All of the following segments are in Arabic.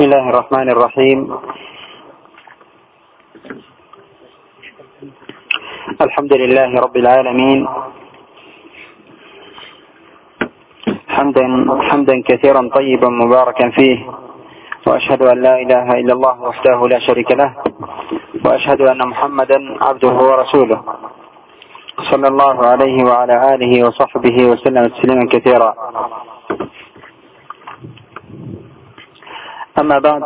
بسم الله الرحمن الرحيم. الحمد لله رب العالمين، حمدا كثيرا طيبا مباركا فيه، وأشهد أن لا إله إلا الله وحده لا شريك له، وأشهد أن محمدا عبده ورسوله، صلى الله عليه وعلى آله وصحبه وسلم تسليما كثيرا. أما بعد،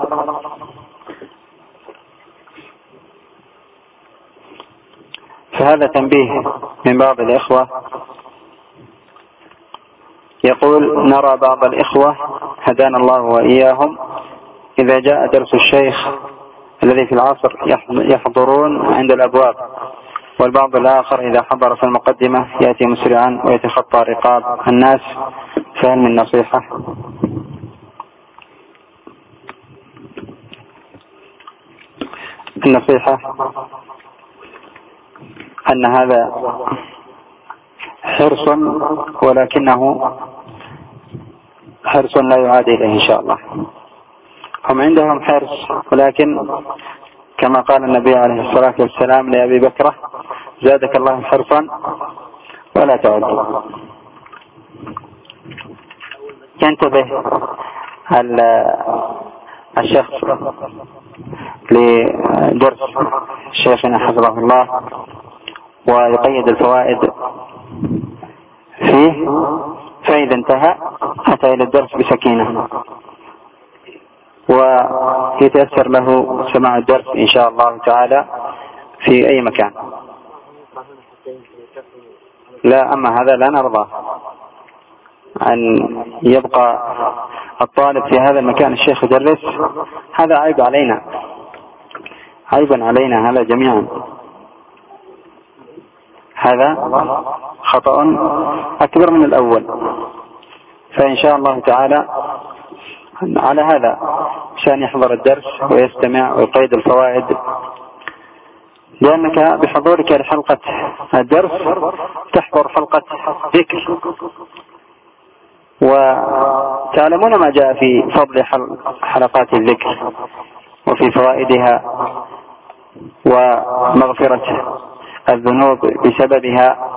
فهذا تنبيه من بعض الإخوة. يقول: نرى بعض الإخوة هدانا الله وإياهم إذا جاء درس الشيخ الذي في العصر يحضرون عند الأبواب، والبعض الآخر إذا حضر في المقدمة يأتي مسرعا ويتخطى رقاب الناس، فهل من نصيحة؟ النصيحة أن هذا حرص، ولكنه حرص لا يعاد إليه إن شاء الله. هم عندهم حرص، ولكن كما قال النبي عليه الصلاة والسلام لأبي بكر: زادك الله حرصا ولا تعد. ينتبه الشخص لدرس شيخنا حفظه الله ويقيد الفوائد فيه، فإذا انتهى أتى إلى الدرس بسكينة ويتيسر له سماع الدرس إن شاء الله تعالى في أي مكان. لا، أما هذا لا نرضى أن يبقى الطالب في هذا المكان الشيخ يدرس، هذا عيب علينا، عيبا علينا هذا جميعا. هذا خطأ أكبر من الأول. فإن شاء الله تعالى على هذا عشان يحضر الدرس ويستمع ويقيد الفوائد، لأنك بحضورك لحلقة الدرس تحضر حلقة ذكر، وتعلمون ما جاء في فضل حلقات الذكر وفي فوائدها ومغفرة الذنوب بسببها.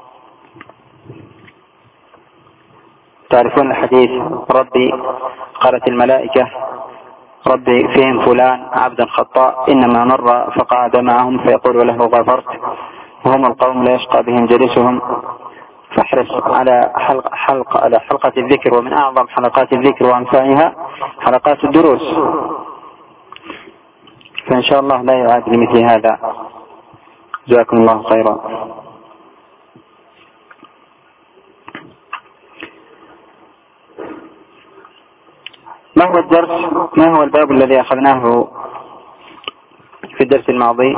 تعرفون الحديث: ربي، قالت الملائكة: ربي فيهم فلان عبدا خطاء إنما مر فقعد معهم فيقول له غفرت، وهم القوم لا يشقى بهم جلسهم. فاحرص على حلقة الذكر، ومن أعظم حلقات الذكر وأنفعها حلقات الدروس، فإن شاء الله لا يعاد لمثل هذا. جزاكم الله خيرا. ما هو الدرس؟ ما هو الباب الذي أخذناه في الدرس الماضي؟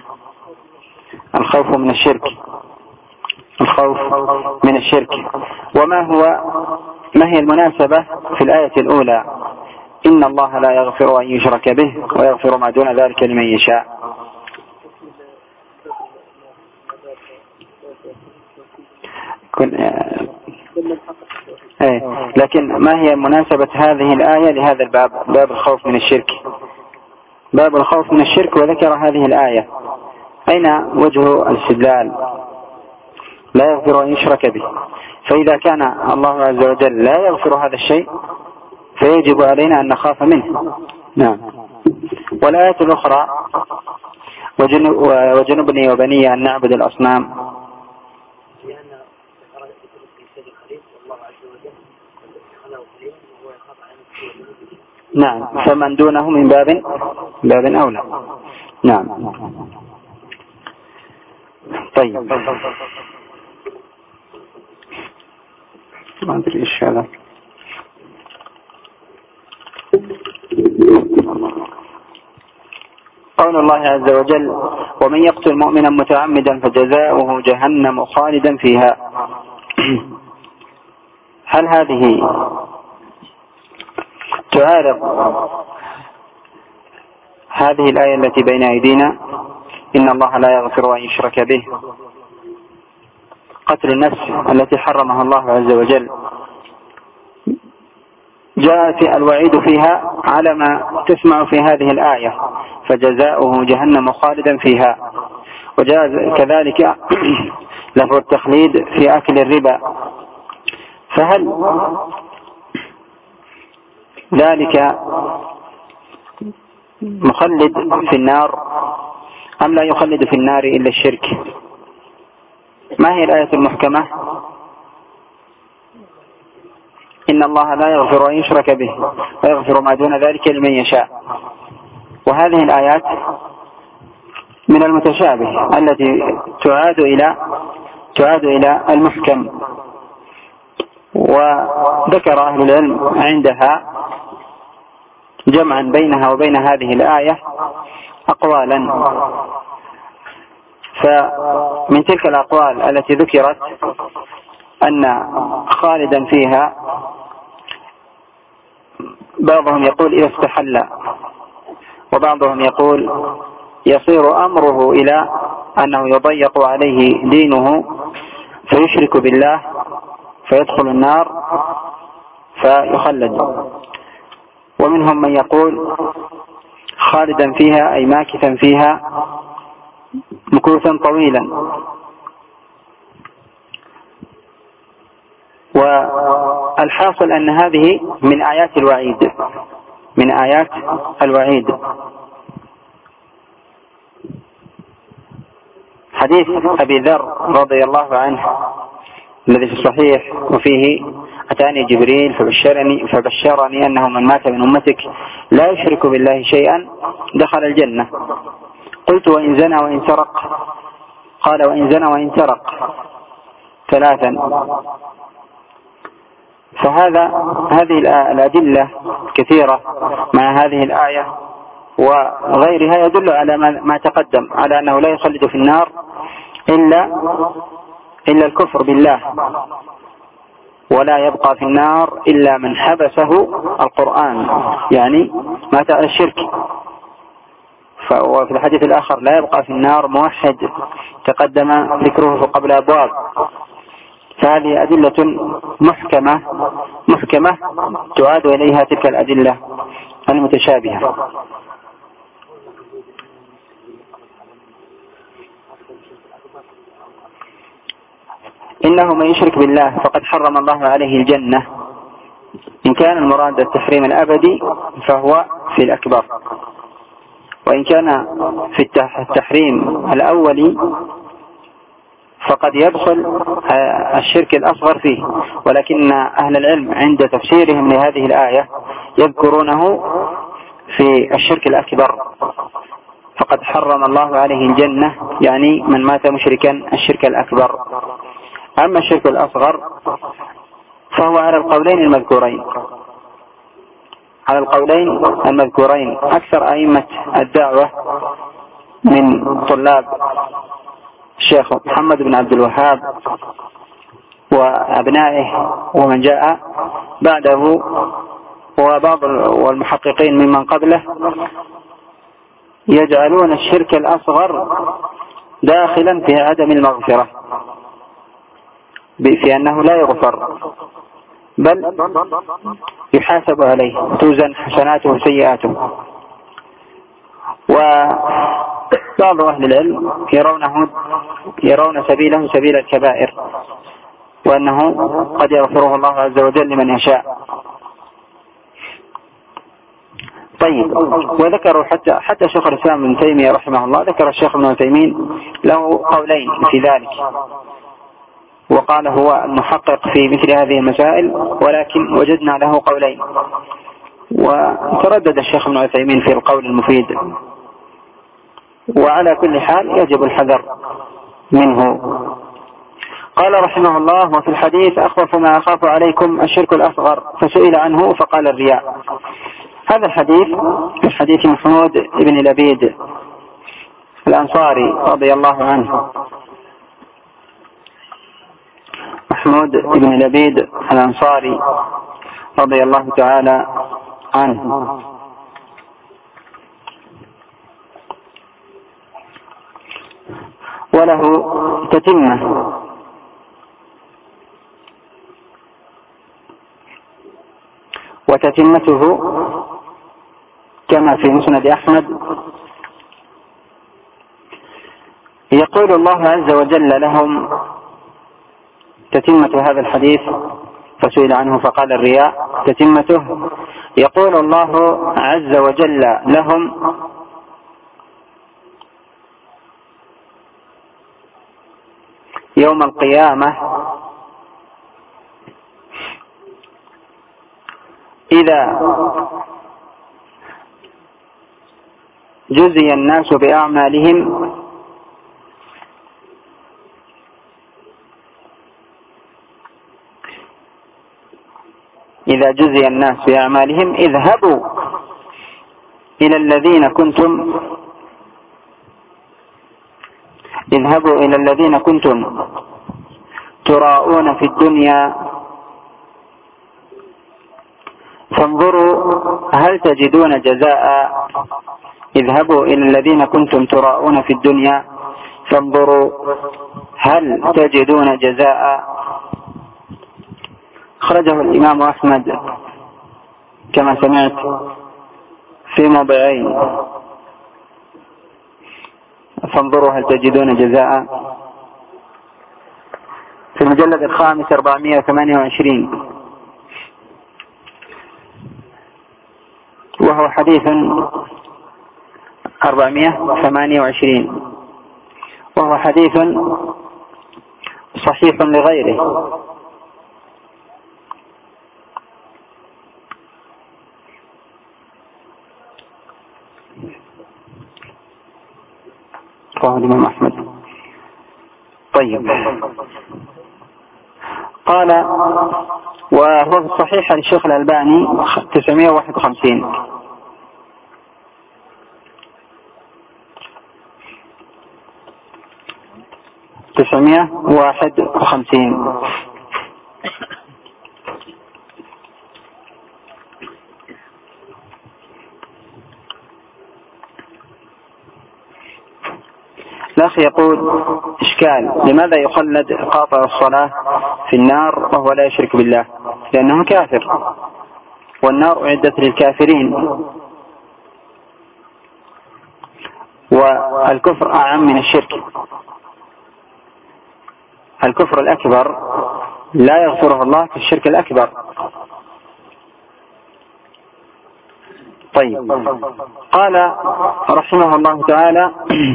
الخوف من الشرك. الخوف من الشرك. ما هي المناسبة في الآية الأولى: إن الله لا يغفر أن يشرك به ويغفر ما دون ذلك لمن يشاء؟ لكن ما هي مناسبة هذه الآية لهذا الباب، باب الخوف من الشرك؟ باب الخوف من الشرك وذكر هذه الآية، أين وجه الاستدلال؟ لا يغفر أن يشرك به. فإذا كان الله عز وجل لا يغفر هذا الشيء فيجب علينا أن نخاف منه. نعم. والآية الأخرى: وجنبني وبني أن نعبد الأصنام. نعم، فمن دونه من باب أولى. نعم. طيب، ما أدري إيش هذا. قول الله عز وجل: ومن يقتل مؤمنا متعمدا فجزاؤه جهنم خالدا فيها. هل هذه تعارض هذه الآية التي بين أيدينا: إن الله لا يغفر أن يشرك به؟ قتل النفس التي حرمها الله عز وجل جاء الوعيد فيها على ما تسمع في هذه الآية، فجزاؤه جهنم خالدا فيها. وجاء كذلك لفظ التخليد في أكل الربا، فهل ذلك مخلد في النار أم لا يخلد في النار إلا الشرك؟ ما هي الآية المحكمة؟ إن الله لا يغفر أن يشرك به ويغفر ما دون ذلك لمن يشاء. وهذه الآيات من المتشابه التي تعاد إلى المحكم. وذكر أهل العلم عندها جمعا بينها وبين هذه الآية أقوالا، فمن تلك الأقوال التي ذكرت أن خالدا فيها بعضهم يقول إذا استحل، وبعضهم يقول يصير أمره إلى أنه يضيق عليه دينه فيشرك بالله فيدخل النار فيخلد. ومنهم من يقول خالدا فيها أي ماكثا فيها مكوثا طويلا. والحاصل أن هذه من آيات الوعيد. حديث أبي ذر رضي الله عنه الذي في الصحيح وفيه أتاني جبريل فبشرني أنه من مات من أمتك لا يشرك بالله شيئا دخل الجنة. قلت وإن زنى وإن سرق؟ قال وإن زنى وإن سرق 3. هذه الأدلة كثيرة مع هذه الآية وغيرها يدل على ما تقدم، على أنه لا يخلد في النار إلا الكفر بالله، ولا يبقى في النار إلا من حبسه القرآن، يعني مات على الشرك. وفي الحديث الآخر لا يبقى في النار موحد تقدم ذكره قبل أبواب. فهذه أدلة محكمة تعاد إليها تلك الأدلة المتشابهة. إنه من يشرك بالله فقد حرم الله عليه الجنة. إن كان المراد التحريم الأبدي فهو في الأكبر، وإن كان في التحريم الأولي فقد يدخل الشرك الأصغر فيه. ولكن أهل العلم عند تفسيرهم لهذه الآية يذكرونه في الشرك الأكبر، فقد حرم الله عليه الجنة يعني من مات مشركا الشرك الأكبر. أما الشرك الأصغر فهو على القولين المذكورين. أكثر أئمة الدعوة من طلاب الشيخ محمد بن عبد الوهاب وأبنائه ومن جاء بعده وبعض والمحققين ممن قبله يجعلون الشرك الأصغر داخلا في عدم المغفرة، في أنه لا يغفر بل يحاسب عليه، توزن حسناته وسيئاته. وبعض أهل العلم يرون سبيله سبيل الكبائر، وأنه قد يغفره الله عز وجل لمن يشاء. طيب، وذكروا حتى شيخ الإسلام ابن تيمية رحمه الله، ذكر الشيخ ابن تيمية له قولين في ذلك، وقال هو المحقق في مثل هذه المسائل، ولكن وجدنا له قولين، وتردد الشيخ ابن عثيمين في القول المفيد. وعلى كل حال يجب الحذر منه. قال رحمه الله: وفي الحديث أخوف ما أخاف عليكم الشرك الأصغر، فسئل عنه فقال الرياء. هذا الحديث من حديث محمود بن لبيد الأنصاري رضي الله عنه. محمود بن لبيد الأنصاري رضي الله تعالى عنه، وله تتمة، وتتمته كما في مسند أحمد. يقول الله عز وجل لهم تتمة هذا الحديث، فسئل عنه فقال الرياء تتمته. يقول الله عز وجل لهم يوم القيامة: إذا جزي الناس بأعمالهم اذهبوا إلى الذين كنتم تراءون في الدنيا فانظروا هل تجدون جزاء. اذهبوا إلى الذين كنتم تراءون في الدنيا فانظروا هل تجدون جزاء. أخرجه الإمام أحمد كما سمعت في موضعين: فانظروا هل تجدون جزاء في المجلد الخامس 428، وهو حديث 428، وهو حديث صحيح لغيره. رواه الإمام أحمد. طيب، قال وهو في الصحيح للشيخ الألباني 951. الأخ يقول: إشكال، لماذا يخلد قاطع الصلاة في النار وهو لا يشرك بالله؟ لأنه كافر، والنار أعدت للكافرين، والكفر أعم من الشرك. الكفر الأكبر لا يغفره الله كالشرك الأكبر. طيب، قال رحمه الله تعالى: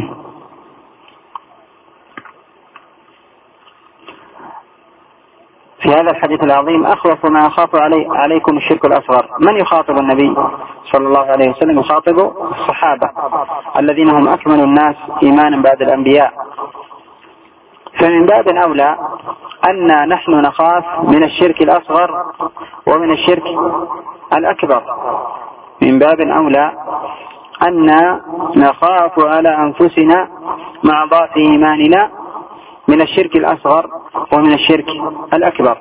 في هذا الحديث العظيم: أخوف ما أخاف عليكم الشرك الأصغر. من يخاطب النبي صلى الله عليه وسلم؟ يخاطب الصحابة الذين هم أكمل الناس إيمانا بعد الأنبياء، فمن باب أولى أن نحن نخاف من الشرك الأصغر ومن الشرك الأكبر. من باب أولى أن نخاف على أنفسنا مع ضعف إيماننا من الشرك الأصغر ومن الشرك الأكبر.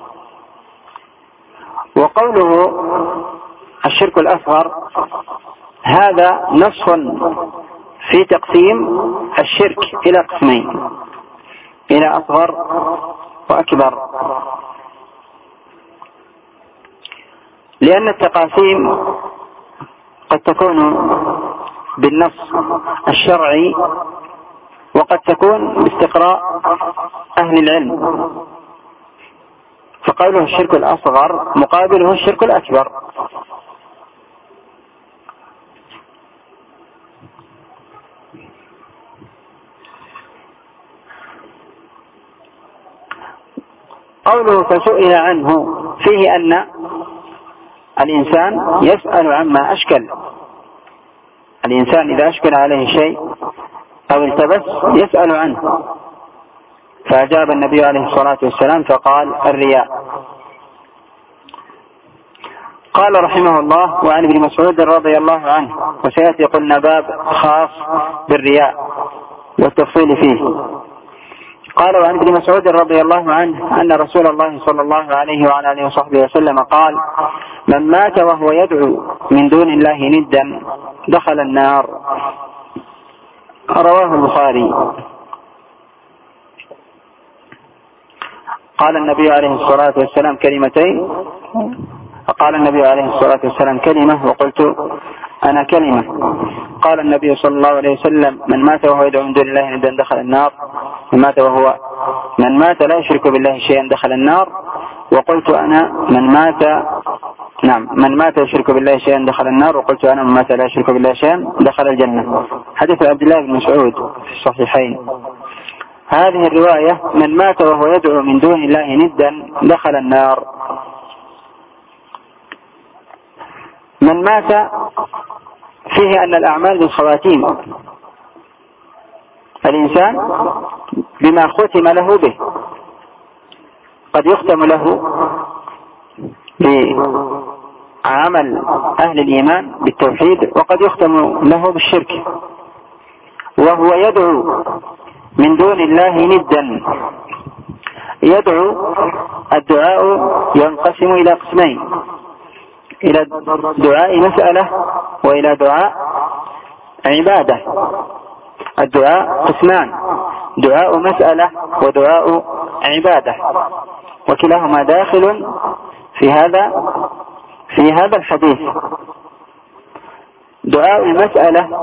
وقوله الشرك الأصغر هذا نص في تقسيم الشرك إلى قسمين: إلى أصغر وأكبر، لأن التقاسيم قد تكون بالنص الشرعي وقد تكون باستقراء أهل العلم. فقوله الشرك الأصغر مقابله الشرك الأكبر. قوله فسئل عنه فيه أن الإنسان يسأل عما أشكل. الإنسان إذا أشكل عليه شيء أو التبس يسأل عنه، فأجاب النبي عليه الصلاة والسلام فقال: الرياء. قال رحمه الله: وعن ابن مسعود رضي الله عنه، وسيأتي قلنا باب خاص بالرياء والتفصيل فيه. قال: وعن ابن مسعود رضي الله عنه أن رسول الله صلى الله عليه وعلى آله وصحبه وسلم قال: من مات وهو يدعو من دون الله ندا دخل النار. رواه البخاري. قال النبي عليه الصلاة والسلام كلمتين فقال النبي عليه الصلاة والسلام كلمة وقلت أنا كلمة. قال النبي صلى الله عليه وسلم من مات وهو يدعو من دون الله ندا دخل النار، من مات لا يشرك بالله شيئا دخل النار. وقلت أنا من مات يشرك بالله شيئا دخل النار، وقلت أنا من مات لا يشرك بالله شيئا دخل الجنة. حديث عبد الله بن مسعود في الصحيحين. هذه الرواية من مات وهو يدعو من دون الله ندا دخل النار. من مات فيه أن الأعمال بالخواتيم، الإنسان بما ختم له به، قد يختم له بعمل أهل الإيمان بالتوحيد، وقد يختم له بالشرك، وهو يدعو من دون الله ندا. يدعو، الدعاء ينقسم إلى قسمين، إلى دعاء مسألة وإلى دعاء عبادة. الدعاء قسمان، دعاء مسألة ودعاء عبادة، وكلاهما داخل في هذا الحديث. دعاء المسألة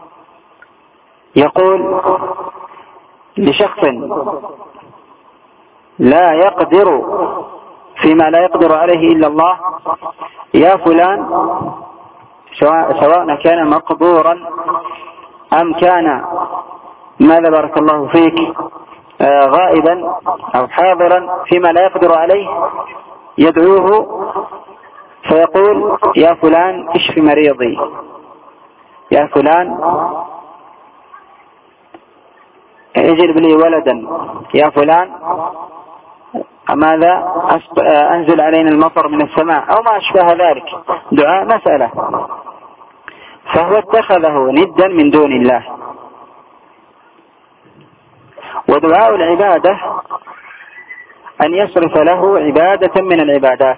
يقول لشخص لا يقدر فيما لا يقدر عليه إلا الله: يا فلان، سواء كان مقدورا أم كان ماذا بارك الله فيك غائبا أو حاضرا فيما لا يقدر عليه، يدعوه فيقول: يا فلان اشف مريضي، يا فلان اجلب لي ولدا، يا فلان ماذا أنزل علينا المطر من السماء، أو ما أشبه ذلك، دعاء مسألة. فهو اتخذه ندا من دون الله. ودعاء العبادة أن يصرف له عبادة من العبادات،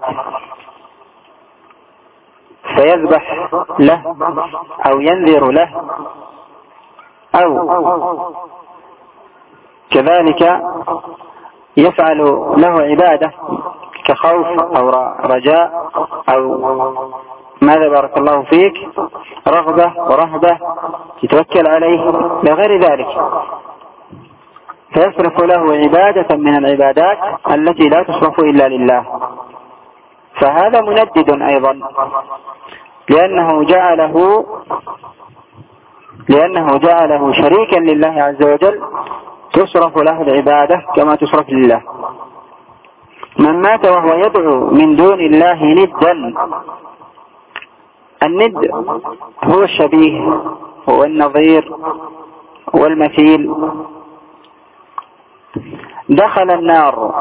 فيذبح له أو ينذر له، أو كذلك يفعل له عبادة كخوف أو رجاء أو ماذا بارك الله فيك رغبة ورهبة، يتوكل عليه لغير ذلك، فيصرف له عبادة من العبادات التي لا تصرف إلا لله. فهذا مندد أيضا، لأنه جعله شريكا لله عز وجل، تصرف له العبادة كما تصرف لله. من مات وهو يدعو من دون الله ندا، الند هو الشبيه والنظير والمثيل، دخل النار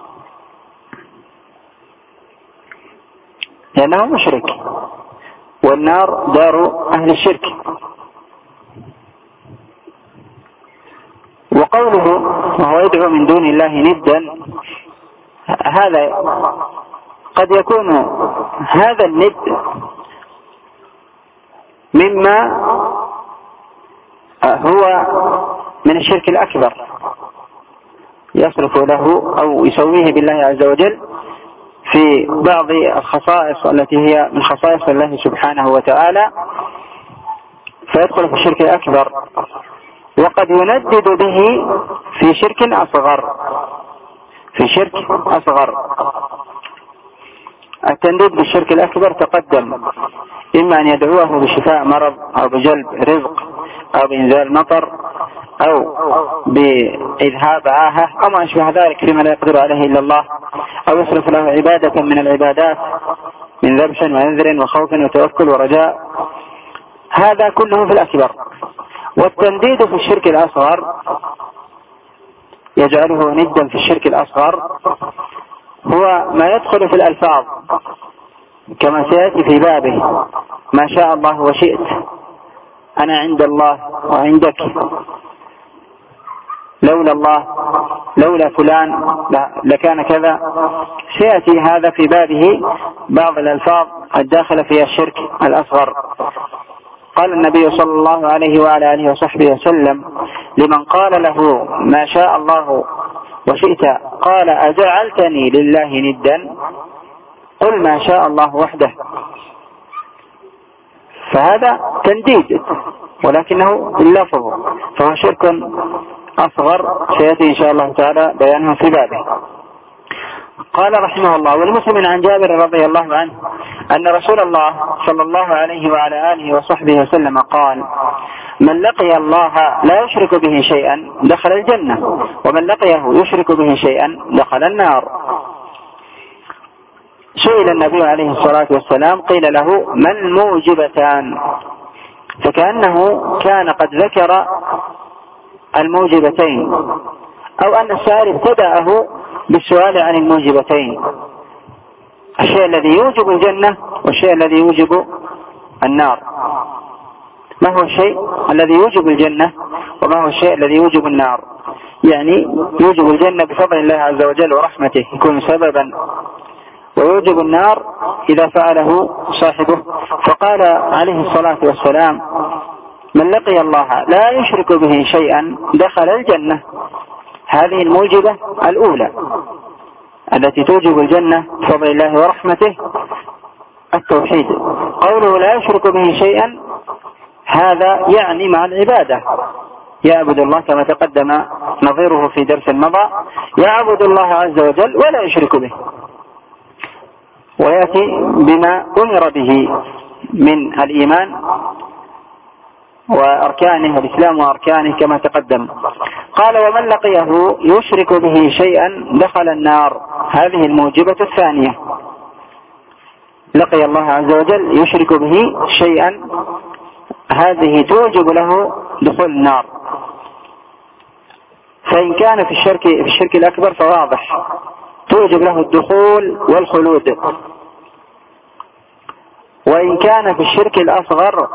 لأنه مشرك، والنار دار أهل الشرك. وقوله وهو يدعو من دون الله ندا، هذا قد يكون هذا الند مما هو من الشرك الأكبر، يصرف له أو يسويه بالله عز وجل في بعض الخصائص التي هي من خصائص الله سبحانه وتعالى، فيدخل في الشرك الأكبر. وقد يندد به في شرك أصغر. التنديد بالشرك الأكبر تقدم، إما أن يدعوه بشفاء مرض أو بجلب رزق أو بإنزال مطر أو بإذهاب عاهة أو ما أشبه ذلك فيما لا يقدر عليه إلا الله، أو يصرف له عبادة من العبادات من ذبح ونذر وخوف وتوكل ورجاء. هذا كله في الأكبر. والتنديد في الشرك الأصغر يجعله ندا في الشرك الأصغر هو ما يدخل في الألفاظ، كما سيأتي في بابه: ما شاء الله وشئت، أنا عند الله وعندك، لولا الله لولا فلان لكان كذا. سيأتي هذا في بابه بعض الألفاظ الداخلة في الشرك الأصغر. قال النبي صلى الله عليه وعلى آله وصحبه وسلم لمن قال له ما شاء الله وشئت قال: أجعلتني لله ندا؟ قل ما شاء الله وحده، فهذا تنديد ولكنه اللفظ، فهو شرك أصغر سيأتي إن شاء الله تعالى بيانه في بابه. قال رحمه الله: والمسلم عن جابر رضي الله عنه أن رسول الله صلى الله عليه وعلى آله وصحبه وسلم قال: من لقي الله لا يشرك به شيئا دخل الجنة، ومن لقيه يشرك به شيئا دخل النار. سئل النبي عليه الصلاة والسلام قيل له: ما الموجبتان؟ فكأنه كان قد ذكر الموجبتين، أو أن السائل ابتدأه بالسؤال عن الموجبتين، الشيء الذي يوجب الجنة والشيء الذي يوجب النار. ما هو الشيء الذي يوجب الجنة وما هو الشيء الذي يوجب النار؟ يعني يوجب الجنة بفضل الله عز وجل ورحمته يكون سببا، ويوجب النار إذا فعله صاحبه. فقال عليه الصلاة والسلام: من لقي الله لا يشرك به شيئا دخل الجنة. هذه الموجبة الأولى التي توجب الجنة بفضل الله ورحمته التوحيد. قوله لا يشرك به شيئا هذا يعني مع العبادة، يعبد الله كما تقدم نظيره في درس مضى، يعبد الله عز وجل ولا يشرك به، ويأتي بما أمر به من الإيمان وأركانه، الإسلام وأركانه كما تقدم. قال: ومن لقيه يشرك به شيئا دخل النار. هذه الموجبة الثانية، لقي الله عز وجل يشرك به شيئا، هذه توجب له دخول النار. فإن كان في الشرك الأكبر فواضح توجب له الدخول والخلود، وإن كان في الشرك الأصغر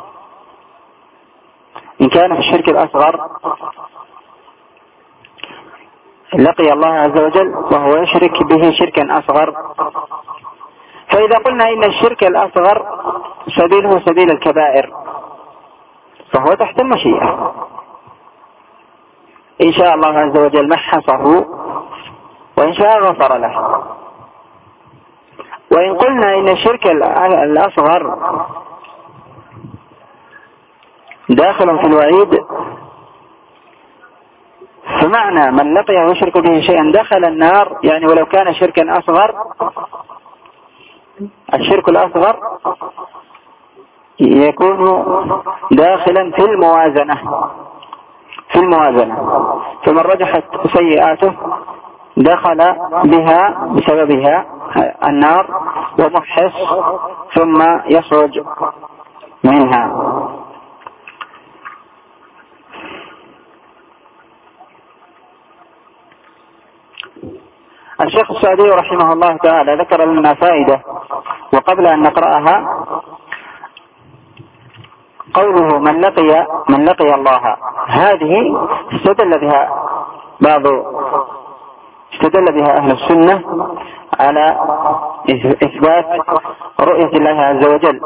لقي الله عز وجل وهو يشرك به شركا أصغر. فإذا قلنا إن الشرك الأصغر سبيله سبيل الكبائر فهو تحت المشيئة، إن شاء الله عز وجل محصه وإن شاء غفر له. وإن قلنا إن الشرك الأصغر داخل في الوعيد، فمعنى من لقيه يشرك به شيئا دخل النار، يعني ولو كان شركا أصغر، الشرك الأصغر يكون داخلا في الموازنة، فمن رجحت سيئاته دخل بها بسببها النار ومحس ثم يخرج منها. الشيخ السعدي رحمه الله تعالى ذكر لنا فائدة، وقبل أن نقرأها قوله من لقي الله، هذه استدل بها أهل السنة على إثبات رؤية الله عز وجل،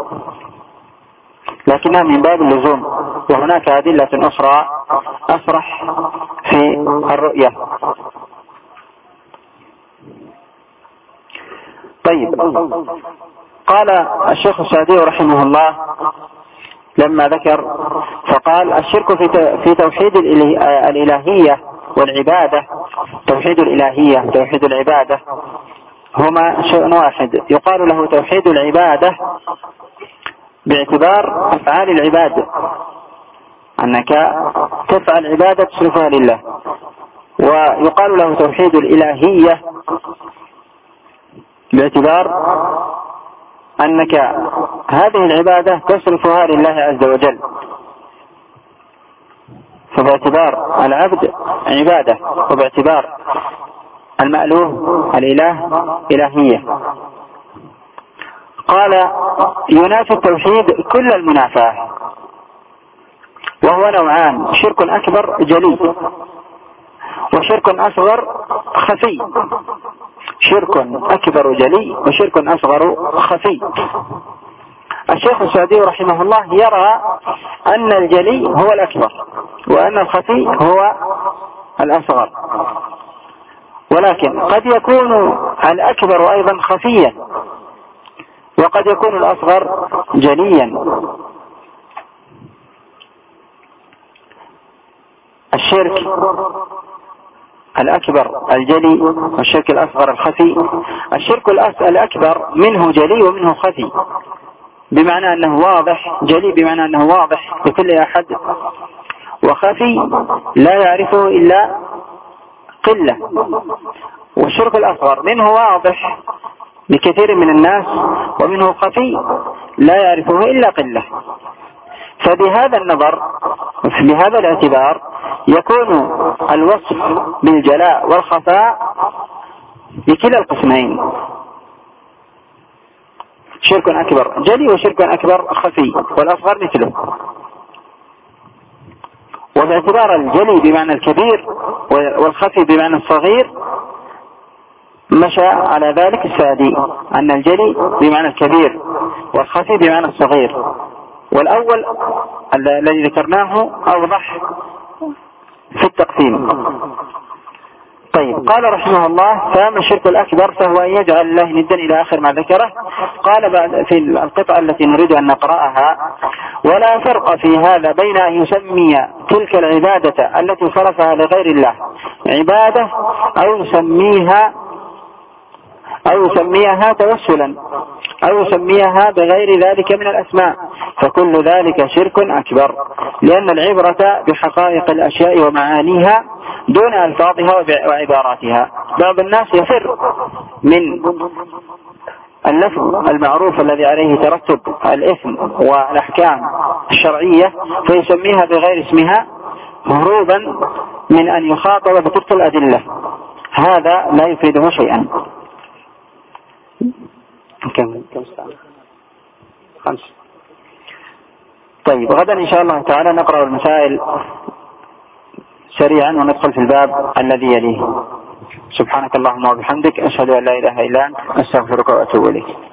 لكنها من باب اللزوم، وهناك أدلة أخرى أصرح في الرؤية. طيب، قال الشيخ السعدي رحمه الله لما ذكر فقال: الشرك في توحيد الإلهية والعبادة، توحيد الإلهية وتوحيد العبادة هما شيء واحد. يقال له توحيد العبادة باعتبار أفعال العباد، أنك تفعل عبادة تصرفها لله، ويقال له توحيد الإلهية باعتبار أنك هذه العبادة تصرفها لله عز وجل، فباعتبار العبد عبادة، وباعتبار المألوه الإله إلهية. قال: ينافي التوحيد كل المنافاة، وهو نوعان: شرك أكبر جلي، وشرك أصغر خفي. شرك أكبر جلي وشرك أصغر خفي. الشيخ السعدي رحمه الله يرى أن الجلي هو الأكبر وأن الخفي هو الأصغر، ولكن قد يكون الأكبر أيضا خفيا وقد يكون الأصغر جليا. الشرك الأكبر الجلي والشرك الأصغر الخفي. الشرك الأكبر منه جلي ومنه خفي، بمعنى أنه واضح، جلي بمعنى أنه واضح لكل أحد، وخفي لا يعرفه إلا قلة. والشرك الأصغر منه واضح لكثير من الناس، ومنه خفي لا يعرفه إلا قلة. فبهذا النظر بهذا الاعتبار يكون الوصف بالجلاء والخفاء لكلا القسمين، شرك أكبر جلي وشرك أكبر خفي، والأصغر مثله. وباعتبار الجلي بمعنى الكبير والخفي بمعنى الصغير مشى على ذلك السعدي، أن الجلي بمعنى الكبير والخفي بمعنى الصغير، والأول الذي ذكرناه أوضح في التقسيم. طيب، قال رحمه الله: فأما الشرك الأكبر فهو أن يجعل الله ندا إلى آخر ما ذكره. قال بعد في القطعة التي نريد أن نقرأها: ولا فرق في هذا بين أن يسمي تلك العبادة التي صرفها لغير الله عبادة أو يسميها توسلا أو يسميها بغير ذلك من الأسماء، فكل ذلك شرك أكبر، لأن العبرة بحقائق الأشياء ومعانيها دون ألفاظها وعباراتها. بعض الناس يفر من اللفظ المعروف الذي عليه ترتب الإثم والأحكام الشرعية فيسميها بغير اسمها هروبا من أن يخاطب بطرق الأدلة، هذا لا يفيده شيئا. كم ساعة؟ 5. طيب، غدا إن شاء الله تعالى نقرأ المسائل سريعا وندخل في الباب الذي يليه. سبحانك اللهم وبحمدك، أشهد أن لا إله إلا أنت، أستغفرك وأتوب إليك.